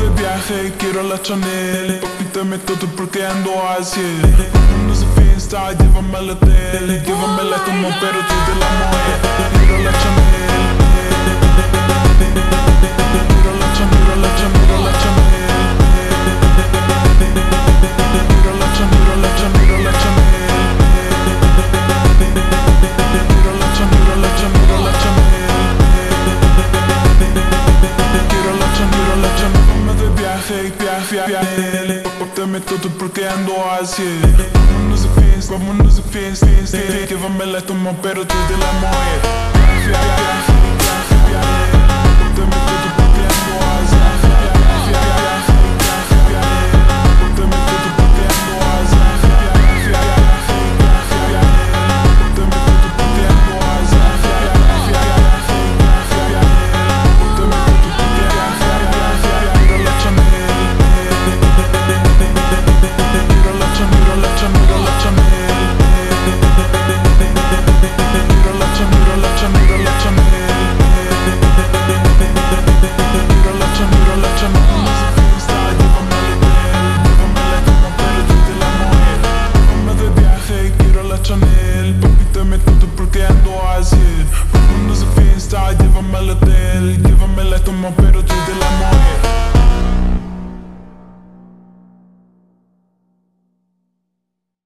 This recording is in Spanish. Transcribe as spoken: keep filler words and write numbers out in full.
de viaje, quiero la Chanel. Papi, dame todo porque ando al cien. Vámonos de fiesta, llévame al hotel. Llévamela como pero tú de la mujer. Quiero la Chanel. Quiero la Chanel, quiero la Chanel, quiero la Chanel. Quiero la Chanel, quiero la Chanel, quiero la Chanel. Quiero la Chanel, quiero la Chanel, quiero la Chanel. Quiero la Chanel, quiero la Chanel. Vamos de viaje, viaje, viaje. Dame todo porque ando al cien. Vámonos de fiesta, vámonos de fiesta, fiesta. Llévamela como pero tú de la mujer. Viaje, viaje, viaje, viaje. Dame todo porque ando al cien. Viaje, viaje, viaje, viaje. Dame todo porque ando al cien. Viaje, viaje, viaje, viaje. Dame todo porque ando al cien. Viaje, viaje, viaje, viaje. Dame todo porque viaje, viaje. Quiero la Chanel. Quiero la Chanel, quiero la Chanel, quiero la Chanel. Quiero la Chanel, quiero la Chanel, quiero la Chanel. Quiero la Chanel, quiero la Chanel. Vamos de fiesta, llévame al hotel. Llévamela como pero tú de la mujer. Vamos de viaje, quiero la Chanel. Papi, dame todo porque ando al cien. Vámonos de fiesta, llévame al hotel. Llévamela como pero tú